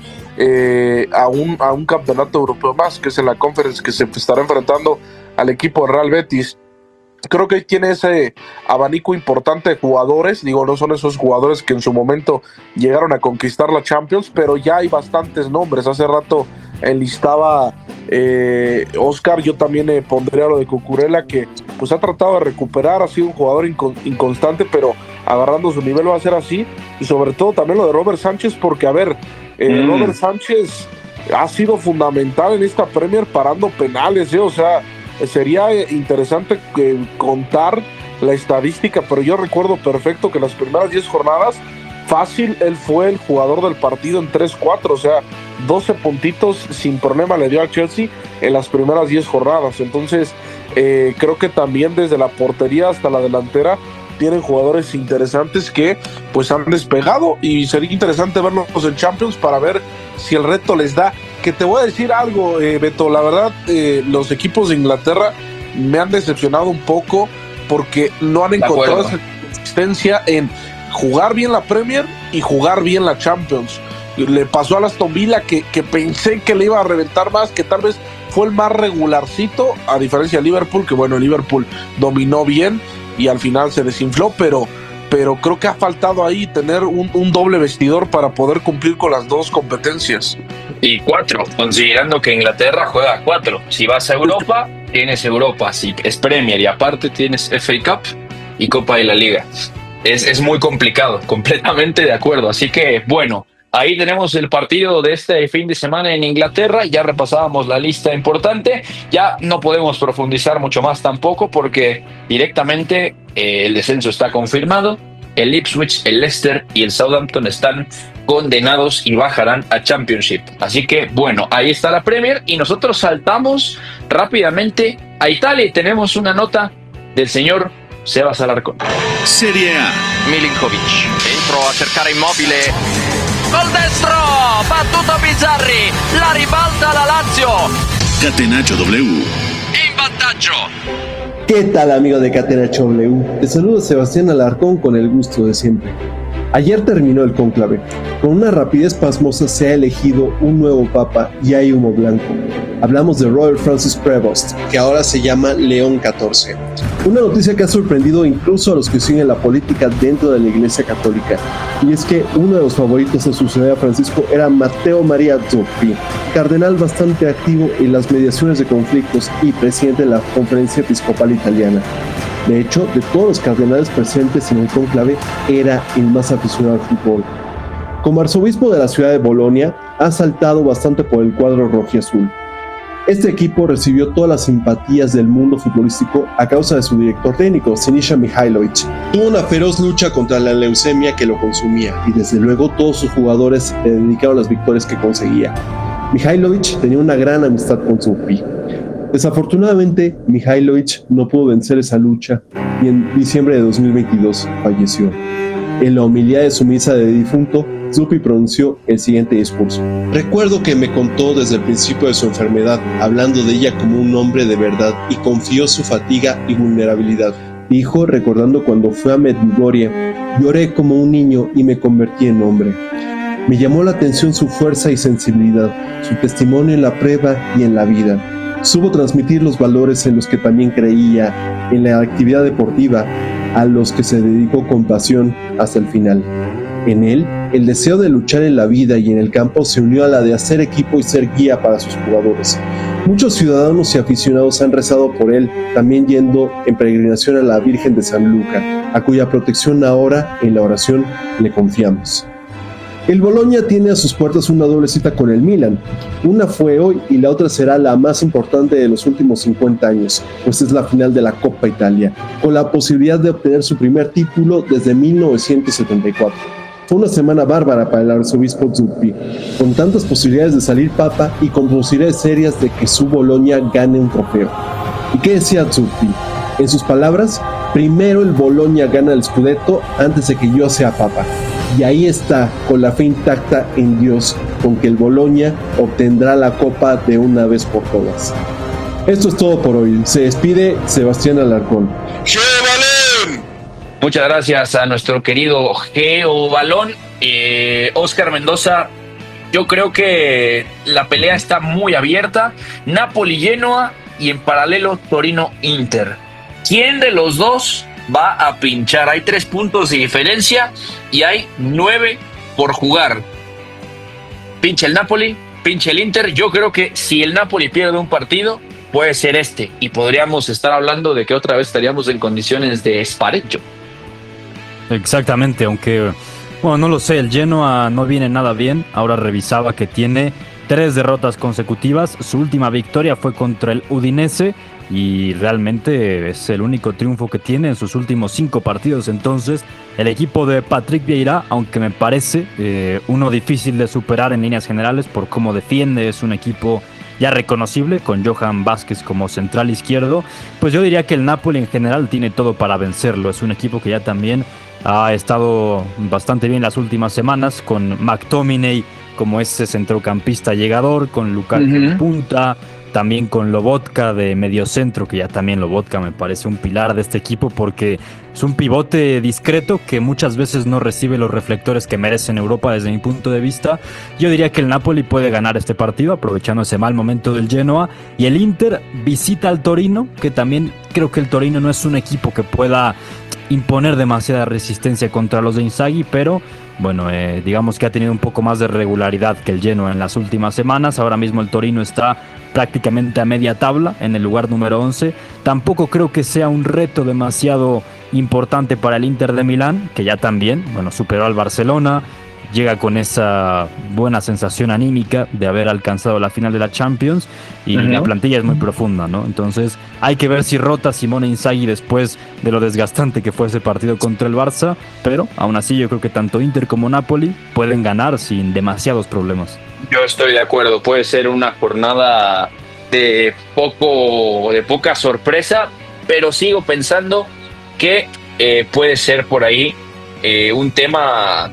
a un campeonato europeo más, que es en la Conference, que se estará enfrentando al equipo de Real Betis. Creo que tiene ese abanico importante de jugadores, digo, no son esos jugadores que en su momento llegaron a conquistar la Champions, pero ya hay bastantes nombres. Hace rato enlistaba Oscar, yo también pondría lo de Cucurella, que pues ha tratado de recuperar, ha sido un jugador inconstante, pero agarrando su nivel va a ser así, y sobre todo también lo de Robert Sánchez, porque a ver, Robert Sánchez ha sido fundamental en esta Premier parando penales, o sea, sería interesante contar la estadística, pero yo recuerdo perfecto que las primeras 10 jornadas, fácil, él fue el jugador del partido en 3-4, o sea, 12 puntitos sin problema le dio al Chelsea en las primeras 10 jornadas. Entonces, creo que también desde la portería hasta la delantera tienen jugadores interesantes que pues han despegado, y sería interesante verlos en Champions para ver si el reto les da. Que te voy a decir algo, Beto, la verdad, los equipos de Inglaterra me han decepcionado un poco porque no han encontrado esa consistencia en jugar bien la Premier y jugar bien la Champions. Le pasó a Aston Villa que pensé que le iba a reventar más, que tal vez fue el más regularcito, a diferencia de Liverpool, que bueno, Liverpool dominó bien y al final se desinfló, pero creo que ha faltado ahí tener un doble vestidor para poder cumplir con las dos competencias. Y 4, considerando que Inglaterra juega 4. Si vas a Europa, tienes Europa, si es Premier y aparte tienes FA Cup y Copa de la Liga. Es muy complicado, completamente de acuerdo. Así que, bueno, ahí tenemos el partido de este fin de semana en Inglaterra. Ya repasábamos la lista importante. Ya no podemos profundizar mucho más tampoco porque directamente el descenso está confirmado. El Ipswich, el Leicester y el Southampton están condenados y bajarán a Championship. Así que, bueno, ahí está la Premier y nosotros saltamos rápidamente a Italia y tenemos una nota del señor Sebas Alarcón. Serie A. Milinkovic entrò a cercare Immobile, col destro, battuto Bizzarri, la ribalta la Lazio. Catenaccio W. In vantaggio. ¿Qué tal, amigos de Catenaccio W? Te saluda Sebastián Alarcón con el gusto de siempre. Ayer terminó el cónclave. Con una rapidez pasmosa se ha elegido un nuevo papa y hay humo blanco. Hablamos de Robert Francis Prevost, que ahora se llama León XIV. Una noticia que ha sorprendido incluso a los que siguen la política dentro de la Iglesia Católica. Y es que uno de los favoritos de suceder a Francisco era Matteo Maria Zuppi, cardenal bastante activo en las mediaciones de conflictos y presidente de la Conferencia Episcopal Italiana. De hecho, de todos los cardenales presentes en el cónclave, era el más aficionado al fútbol. Como arzobispo de la ciudad de Bolonia, ha saltado bastante por el cuadro rojiazul. Este equipo recibió todas las simpatías del mundo futbolístico a causa de su director técnico, Sinisa Mihajlovic. Tuvo una feroz lucha contra la leucemia que lo consumía, y desde luego todos sus jugadores le dedicaron las victorias que conseguía. Mihajlovic tenía una gran amistad con Zuppi. Desafortunadamente, Mihajlovic no pudo vencer esa lucha y en diciembre de 2022 falleció. En la homilía de su misa de difunto, Zuppi pronunció el siguiente discurso. Recuerdo que me contó desde el principio de su enfermedad, hablando de ella como un hombre de verdad, y confió su fatiga y vulnerabilidad. Dijo, recordando cuando fue a Medjugorje: lloré como un niño y me convertí en hombre. Me llamó la atención su fuerza y sensibilidad, su testimonio en la prueba y en la vida. Supo transmitir los valores en los que también creía, en la actividad deportiva, a los que se dedicó con pasión hasta el final. En él, el deseo de luchar en la vida y en el campo se unió a la de hacer equipo y ser guía para sus jugadores. Muchos ciudadanos y aficionados han rezado por él, también yendo en peregrinación a la Virgen de San Luca, a cuya protección ahora, en la oración, le confiamos. El Bologna tiene a sus puertas una doble cita con el Milan. Una fue hoy y la otra será la más importante de los últimos 50 años, pues es la final de la Coppa Italia, con la posibilidad de obtener su primer título desde 1974. Fue una semana bárbara para el arzobispo Zuppi, con tantas posibilidades de salir papa y con posibilidades serias de que su Bologna gane un trofeo. ¿Y qué decía Zuppi? En sus palabras, primero el Bologna gana el Scudetto antes de que yo sea papa. Y ahí está, con la fe intacta en Dios, con que el Bologna obtendrá la copa de una vez por todas. Esto es todo por hoy. Se despide Sebastián Alarcón. Muchas gracias a nuestro querido Geo Balón. Oscar Mendoza, yo creo que la pelea está muy abierta. Napoli-Genoa y en paralelo Torino-Inter. ¿Quién de los dos va a pinchar? Hay 3 puntos de diferencia y hay 9 por jugar. Pincha el Napoli, pincha el Inter. Yo creo que si el Napoli pierde un partido, puede ser este. Y podríamos estar hablando de que otra vez estaríamos en condiciones de spareggio. Exactamente, aunque, bueno, no lo sé, el Genoa no viene nada bien. Ahora revisaba que tiene 3 derrotas consecutivas. Su última victoria fue contra el Udinese y realmente es el único triunfo que tiene en sus últimos 5 partidos. Entonces, el equipo de Patrick Vieira, aunque me parece uno difícil de superar en líneas generales por cómo defiende, es un equipo ya reconocible con Johan Vázquez como central izquierdo, pues yo diría que el Napoli en general tiene todo para vencerlo. Es un equipo que ya también ha estado bastante bien las últimas semanas, con McTominay como ese centrocampista llegador, con Lukaku en punta, también con Lobotka de mediocentro, que ya también Lobotka me parece un pilar de este equipo porque es un pivote discreto que muchas veces no recibe los reflectores que merece en Europa desde mi punto de vista. Yo diría que el Napoli puede ganar este partido aprovechando ese mal momento del Genoa, y el Inter visita al Torino, que también creo que el Torino no es un equipo que pueda imponer demasiada resistencia contra los de Inzaghi, pero bueno, digamos que ha tenido un poco más de regularidad que el Genoa en las últimas semanas. Ahora mismo el Torino está prácticamente a media tabla en el lugar número 11. Tampoco creo que sea un reto demasiado importante para el Inter de Milán, que ya también, bueno, superó al Barcelona, llega con esa buena sensación anímica de haber alcanzado la final de la Champions, y la plantilla es muy profunda, ¿no? Entonces hay que ver si rota Simone Inzaghi después de lo desgastante que fue ese partido contra el Barça, pero aún así yo creo que tanto Inter como Napoli pueden ganar sin demasiados problemas. Yo estoy de acuerdo, puede ser una jornada de poca sorpresa, pero sigo pensando que puede ser por ahí un tema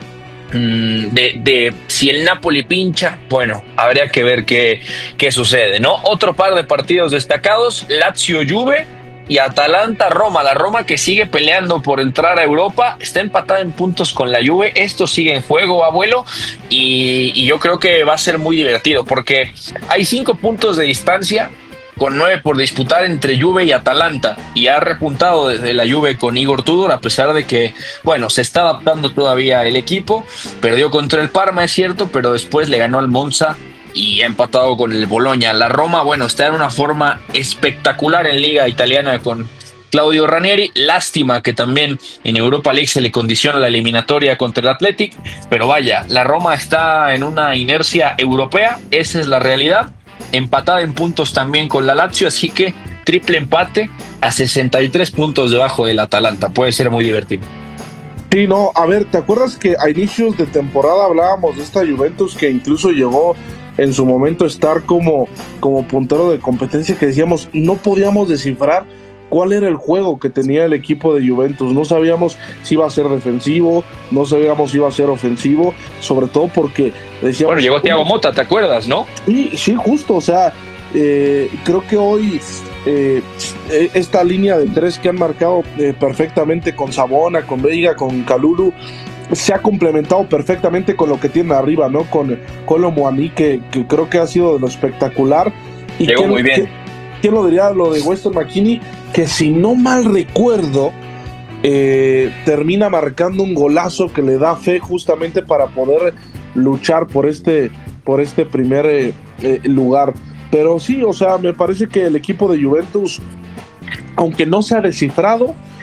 de si el Napoli pincha. Bueno, habría que ver qué sucede, ¿no? Otro par de partidos destacados: Lazio-Juve y Atalanta-Roma. La Roma, que sigue peleando por entrar a Europa, está empatada en puntos con la Juve. Esto sigue en juego, abuelo, y yo creo que va a ser muy divertido porque hay 5 puntos de distancia con 9 por disputar entre Juve y Atalanta, y ha repuntado desde la Juve con Igor Tudor, a pesar de que, bueno, se está adaptando todavía el equipo. Perdió contra el Parma, es cierto, pero después le ganó al Monza y ha empatado con el Bologna. La Roma, bueno, está en una forma espectacular en Liga Italiana con Claudio Ranieri. Lástima que también en Europa League se le condiciona la eliminatoria contra el Athletic, pero vaya, la Roma está en una inercia europea, esa es la realidad. Empatada en puntos también con la Lazio, así que triple empate a 63 puntos debajo del Atalanta. Puede ser muy divertido. Sí, no, a ver, ¿te acuerdas que a inicios de temporada hablábamos de esta Juventus que incluso llegó en su momento a estar como puntero de competencia, que decíamos no podíamos descifrar cuál era el juego que tenía el equipo de Juventus? No sabíamos si iba a ser defensivo, no sabíamos si iba a ser ofensivo, sobre todo porque decíamos... Bueno, llegó Thiago Motta, ¿te acuerdas, no? Sí, justo, o sea, creo que hoy esta línea de 3 que han marcado perfectamente con Savona, con Veiga, con Kalulu, se ha complementado perfectamente con lo que tiene arriba, ¿no? Con Kolo Muani, que creo que ha sido de lo espectacular. Y llegó muy bien. ¿Quién lo diría? Lo de Weston McKennie, que si no mal recuerdo, termina marcando un golazo que le da fe justamente para poder luchar por este primer lugar. Pero sí, o sea, me parece que el equipo de Juventus, aunque no se ha descifrado,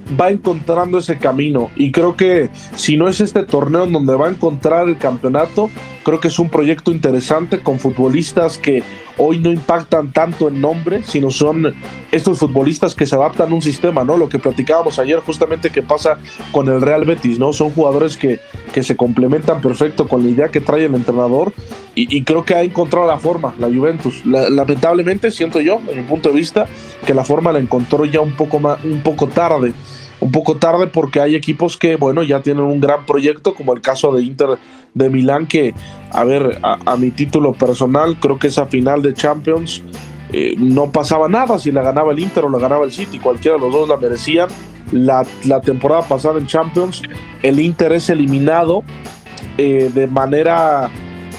va encontrando ese camino, y creo que si no es este torneo en donde va a encontrar el campeonato, creo que es un proyecto interesante con futbolistas que hoy no impactan tanto en nombre, sino son estos futbolistas que se adaptan a un sistema, ¿no? Lo que platicábamos ayer justamente que pasa con el Real Betis, ¿no? Son jugadores que se complementan perfecto con la idea que trae el entrenador, y creo que ha encontrado la forma, la Juventus. Lamentablemente, siento yo, en mi punto de vista, que la forma la encontró ya un poco tarde, porque hay equipos que, bueno, ya tienen un gran proyecto, como el caso de Inter de Milán, que, a ver, a mi título personal, creo que esa final de Champions no pasaba nada si la ganaba el Inter o la ganaba el City, cualquiera de los dos la merecían. La temporada pasada en Champions, el Inter es eliminado de manera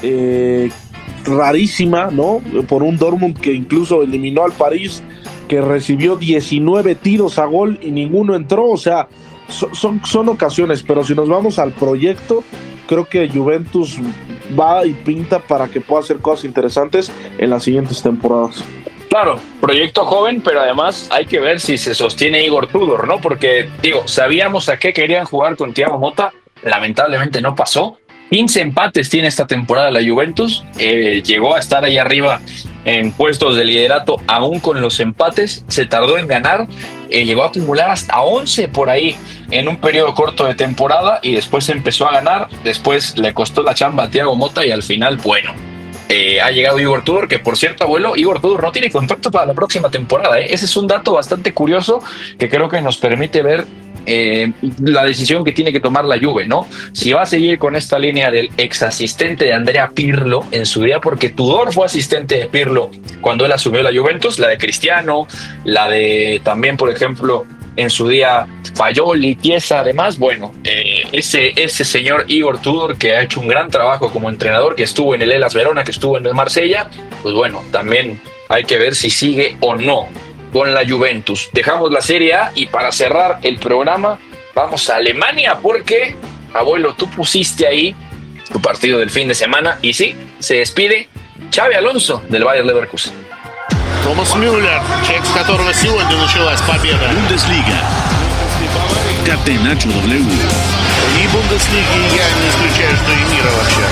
rarísima, ¿no? Por un Dortmund que incluso eliminó al París, que recibió 19 tiros a gol y ninguno entró. O sea, son ocasiones, pero si nos vamos al proyecto, creo que Juventus va y pinta para que pueda hacer cosas interesantes en las siguientes temporadas. Claro, proyecto joven, pero además hay que ver si se sostiene Igor Tudor, ¿no? Porque, sabíamos a qué querían jugar con Thiago Motta, lamentablemente no pasó. 15 empates tiene esta temporada la Juventus, llegó a estar ahí arriba en puestos de liderato aún con los empates, se tardó en ganar, llegó a acumular hasta 11 por ahí en un periodo corto de temporada, y después empezó a ganar, después le costó la chamba a Thiago Motta, y al final, bueno, ha llegado Igor Tudor, que por cierto, abuelo, Igor Tudor no tiene contrato para la próxima temporada, Ese es un dato bastante curioso que creo que nos permite ver la decisión que tiene que tomar la Juve, ¿no? Si va a seguir con esta línea del ex asistente de Andrea Pirlo en su día, porque Tudor fue asistente de Pirlo cuando él asumió la Juventus, la de Cristiano, la de también, por ejemplo, en su día Fayoli, Chiesa, además, bueno, ese señor Igor Tudor, que ha hecho un gran trabajo como entrenador, que estuvo en el Hellas Verona, que estuvo en el Marsella, pues bueno, también hay que ver si sigue o no con la Juventus. Dejamos la Serie A, y para cerrar el programa vamos a Alemania, porque, abuelo, tú pusiste ahí tu partido del fin de semana, y sí, se despide Xabi Alonso del Bayer Leverkusen. Томас Мюллер, человек, с которого сегодня началась победа. Бундеслига. Catenacho W. И Бундеслиги я не исключаю, что и мира вообще.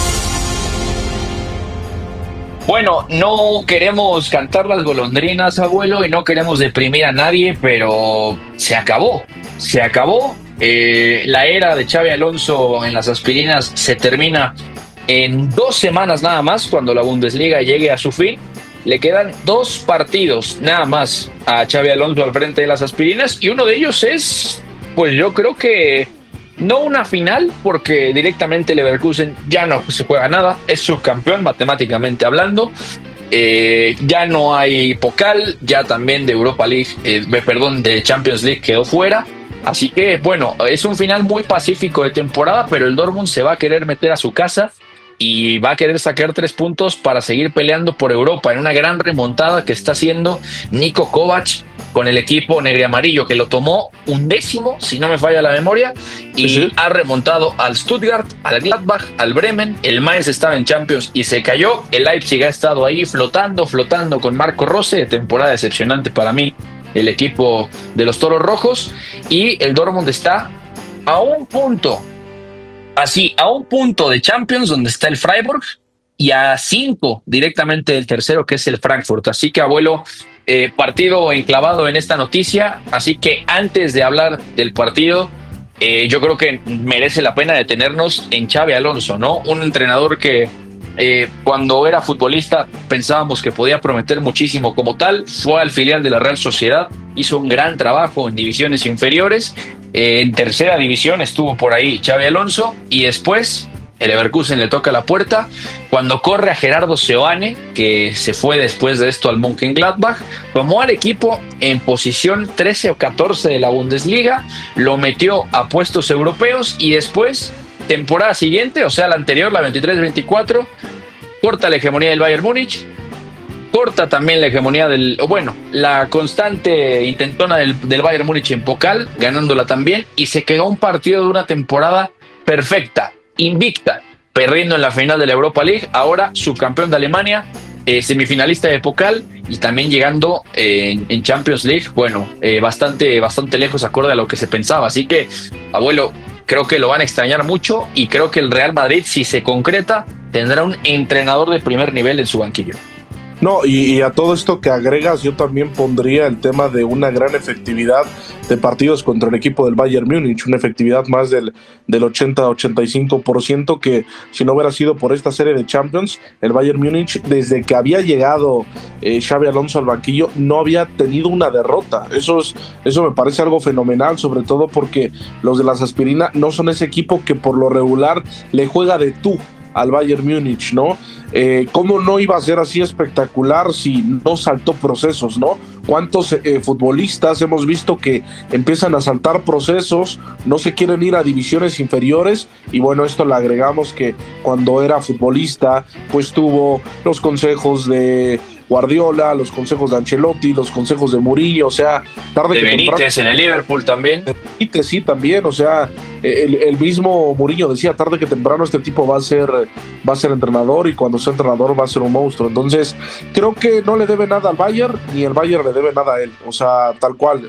Bueno, no queremos cantar las golondrinas, abuelo, y no queremos deprimir a nadie, pero se acabó. La era de Xabi Alonso en las aspirinas se termina en 2 semanas nada más, cuando la Bundesliga llegue a su fin. Le quedan 2 partidos nada más a Xabi Alonso al frente de las aspirinas, y uno de ellos es, pues yo creo que no una final, porque directamente Leverkusen ya no se juega nada, es subcampeón matemáticamente hablando, ya no hay Pokal, ya también de Europa League, de Champions League quedó fuera, así que bueno, es un final muy pacífico de temporada, pero el Dortmund se va a querer meter a su casa y va a querer sacar 3 puntos para seguir peleando por Europa en una gran remontada que está haciendo Niko Kovac con el equipo negro y amarillo, que lo tomó 11º, si no me falla la memoria, y ha remontado al Stuttgart, al Gladbach, al Bremen. El Mainz estaba en Champions y se cayó. El Leipzig ha estado ahí flotando con Marco Rose, temporada decepcionante para mí, el equipo de los Toros Rojos, y el Dortmund está a un punto de Champions, donde está el Freiburg, y a 5 directamente del tercero, que es el Frankfurt. Así que, abuelo, partido enclavado en esta noticia. Así que antes de hablar del partido, yo creo que merece la pena detenernos en Xabi Alonso, ¿no? Un entrenador que cuando era futbolista pensábamos que podía prometer muchísimo como tal. Fue al filial de la Real Sociedad, hizo un gran trabajo en divisiones inferiores. En tercera división estuvo por ahí Xabi Alonso, y después el Leverkusen le toca la puerta cuando corre a Gerardo Seoane, que se fue después de esto al Mönchengladbach, tomó al equipo en posición 13 o 14 de la Bundesliga, lo metió a puestos europeos, y después, temporada siguiente, o sea la anterior, la 23-24, corta la hegemonía del Bayern Múnich, corta también la hegemonía la constante intentona del Bayern Múnich en Pokal, ganándola también, y se quedó un partido de una temporada perfecta, invicta, perdiendo en la final de la Europa League, ahora subcampeón de Alemania, semifinalista de Pokal, y también llegando en Champions League, bueno, bastante lejos acorde a lo que se pensaba. Así que, abuelo, creo que lo van a extrañar mucho y creo que el Real Madrid, si se concreta, tendrá un entrenador de primer nivel en su banquillo. No, y a todo esto que agregas, yo también pondría el tema de una gran efectividad de partidos contra el equipo del Bayern Múnich, una efectividad más del 80-85%, que si no hubiera sido por esta serie de Champions, el Bayern Múnich, desde que había llegado Xabi Alonso al banquillo, no había tenido una derrota. Eso me parece algo fenomenal, sobre todo porque los de las aspirinas no son ese equipo que por lo regular le juega de tú al Bayern Múnich, ¿no? ¿Cómo no iba a ser así espectacular si no saltó procesos, ¿no? ¿Cuántos futbolistas hemos visto que empiezan a saltar procesos, no se quieren ir a divisiones inferiores? Y bueno, esto le agregamos que cuando era futbolista, pues tuvo los consejos de Guardiola, los consejos de Ancelotti, los consejos de Murillo, o sea, tarde de que Benítez temprano, en el Liverpool también. Benítez sí también, o sea, el mismo Murillo decía, tarde que temprano este tipo va a ser entrenador, y cuando sea entrenador va a ser un monstruo. Entonces, creo que no le debe nada al Bayern, ni el Bayern le debe nada a él, o sea, tal cual.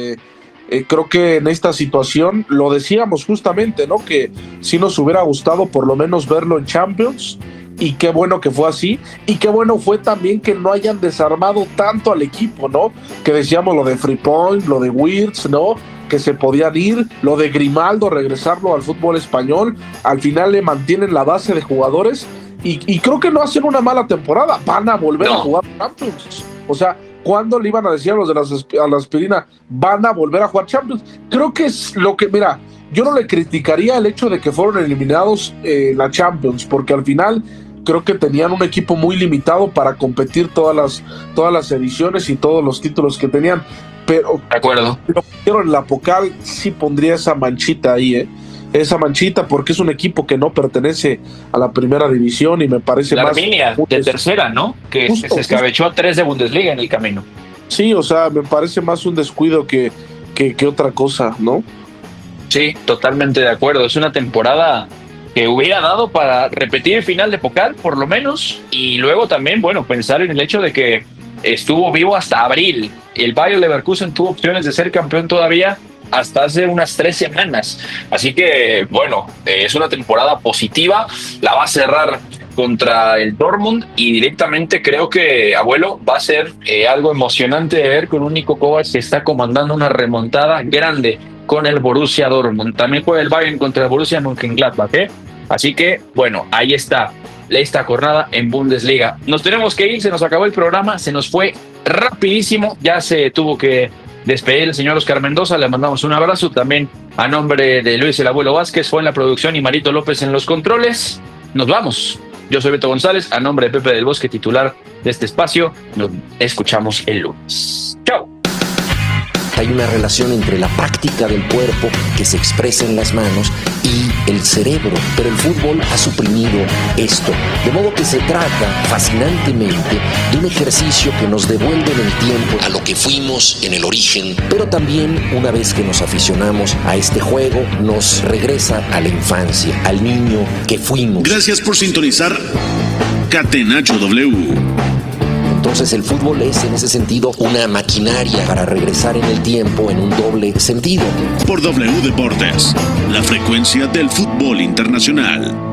Creo que en esta situación, lo decíamos justamente, ¿no? Que sí nos hubiera gustado por lo menos verlo en Champions, y qué bueno que fue así, y qué bueno fue también que no hayan desarmado tanto al equipo, ¿no? Que decíamos lo de Frimpong, lo de Wirtz, ¿no? Que se podían ir, lo de Grimaldo, regresarlo al fútbol español, al final le mantienen la base de jugadores, y creo que no hacen una mala temporada, van a volver a jugar Champions. O sea, ¿cuándo le iban a decir a los de la aspirina, van a volver a jugar Champions? Creo que es lo que, mira, yo no le criticaría el hecho de que fueron eliminados la Champions, porque al final creo que tenían un equipo muy limitado para competir todas las ediciones y todos los títulos que tenían, pero de acuerdo, pero en la Pocal sí pondría esa manchita ahí, esa manchita, porque es un equipo que no pertenece a la primera división, y me parece la más Arminia de tercera, ¿no? Que se escabechó a 3 de Bundesliga en el camino. Sí, o sea, me parece más un descuido que otra cosa, ¿no? Sí, totalmente de acuerdo. Es una temporada que hubiera dado para repetir el final de Pokal, por lo menos, y luego también, bueno, pensar en el hecho de que estuvo vivo hasta abril. El Bayer Leverkusen tuvo opciones de ser campeón todavía hasta hace unas 3 semanas. Así que, bueno, es una temporada positiva. La va a cerrar contra el Dortmund, y directamente creo que, abuelo, va a ser algo emocionante de ver con un Niko Kovac que está comandando una remontada grande con el Borussia Dortmund. También juega el Bayern contra el Borussia Mönchengladbach, ¿eh? Así que, bueno, ahí está esta jornada en Bundesliga. Nos tenemos que ir, se nos acabó el programa, se nos fue rapidísimo, ya se tuvo que despedir el señor Oscar Mendoza, le mandamos un abrazo también a nombre de Luis el Abuelo Vázquez, fue en la producción, y Marito López en los controles. Nos vamos. Yo soy Beto González, a nombre de Pepe del Bosque, titular de este espacio. Nos escuchamos el lunes. ¡Chao! Hay una relación entre la práctica del cuerpo que se expresa en las manos y el cerebro, pero el fútbol ha suprimido esto, de modo que se trata fascinantemente de un ejercicio que nos devuelve en el tiempo a lo que fuimos en el origen, pero también, una vez que nos aficionamos a este juego, nos regresa a la infancia, al niño que fuimos. Gracias por sintonizar Catenacho W. Entonces el fútbol es en ese sentido una maquinaria para regresar en el tiempo en un doble sentido. Por W Deportes, la frecuencia del fútbol internacional.